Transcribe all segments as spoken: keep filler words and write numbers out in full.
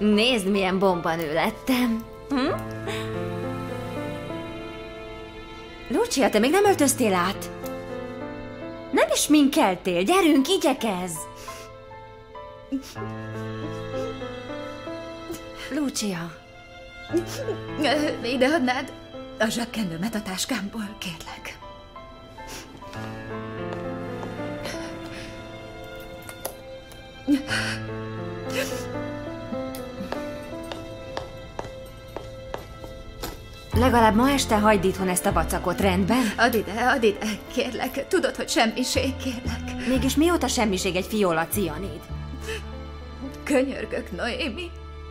Nézd, milyen bombanő lettem. Hm? Lucia, te még nem öltöztél át? Nem is minkeltél. Gyerünk, igyekezz! Lucia. Ide adnád a zsebkendőmet a táskámból, kérlek. Legalább ma este hagyd itthon ezt a vacakot, rendben? Add ide, add ide, kérlek. Tudod, hogy semmiség, kérlek. Mégis mióta semmiség egy fiola cianid? Könyörgök, Noémi.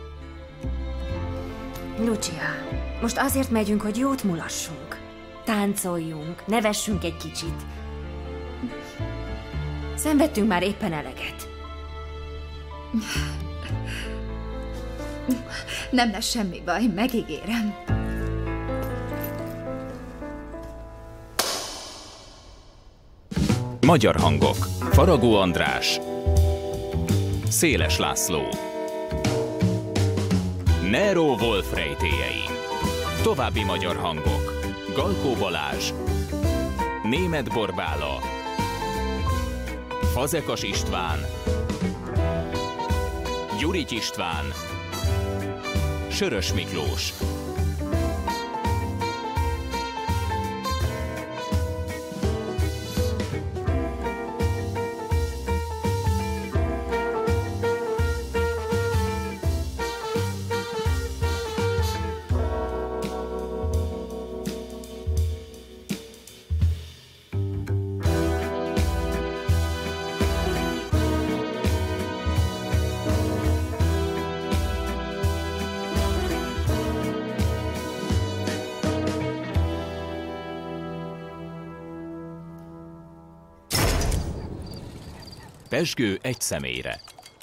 Lucia, most azért megyünk, hogy jót mulassunk. Táncoljunk, nevessünk egy kicsit. Szenvedtünk már éppen eleget. Nem lesz semmi baj, megígérem. Magyar hangok. Faragó András, Széles László, Nero Wolf rejtélyei. További magyar hangok. Galkó Balázs, Németh Borbála, Fazekas István, Gyurich István, Sörös Miklós. Pezsgő egy személyre.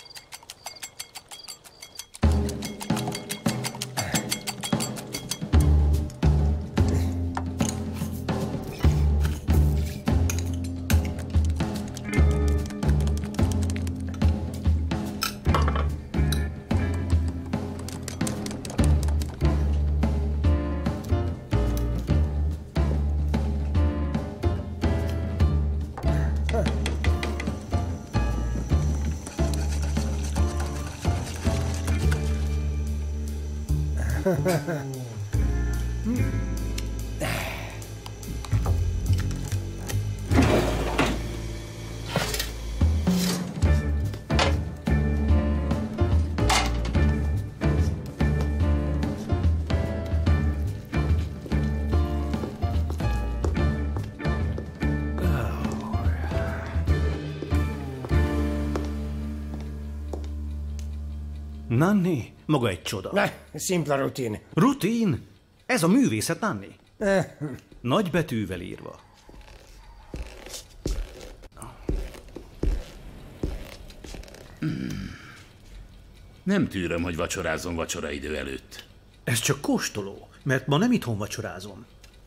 Nanni, maga egy csoda. Ne, szimpla rutin. Rutin? Ez a művészet, Nanni. Eh. Nagy betűvel írva. Hmm. Nem tűröm, hogy vacsorázom vacsoraidő előtt. Ez csak kóstoló, mert ma nem itthon vacsorázom.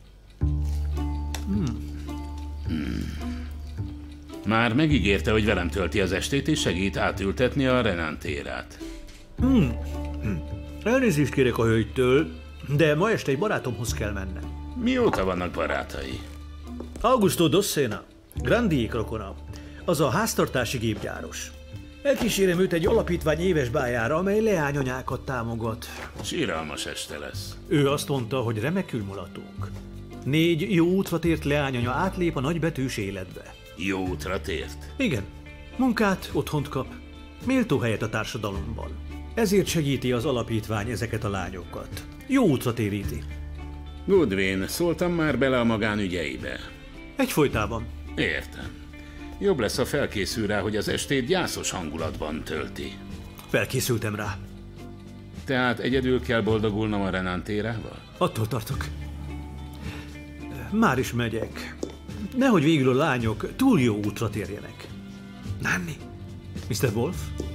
Hmm. Hmm. Már megígérte, hogy velem tölti az estét, és segít átültetni a Renantérát. Hmm. Elnézést kérek a hölgytől, de ma este egy barátomhoz kell mennem. Mióta vannak barátai? Augusto Dossena, Grandiék rokona, az a háztartási gépgyáros. Elkísérem őt egy alapítvány éves bájára, amely leányanyákat támogat. Síralmas este lesz. Ő azt mondta, hogy remekül mulatunk. Négy jó útra tért leányanya átlép a nagybetűs életbe. Jó útra tért? Igen. Munkát, otthont kap. Méltó helyet a társadalomban. Ezért segíti az alapítvány ezeket a lányokat. Jó útra téríti. Goodwin, szóltam már bele a magánügyeibe. Egyfolytában. Értem. Jobb lesz, ha felkészül rá, hogy az estét gyászos hangulatban tölti. Felkészültem rá. Tehát egyedül kell boldogulnom a Renantérával? Attól tartok. Már is megyek. Nehogy végül a lányok túl jó útra térjenek. Nanni? miszter Wolf?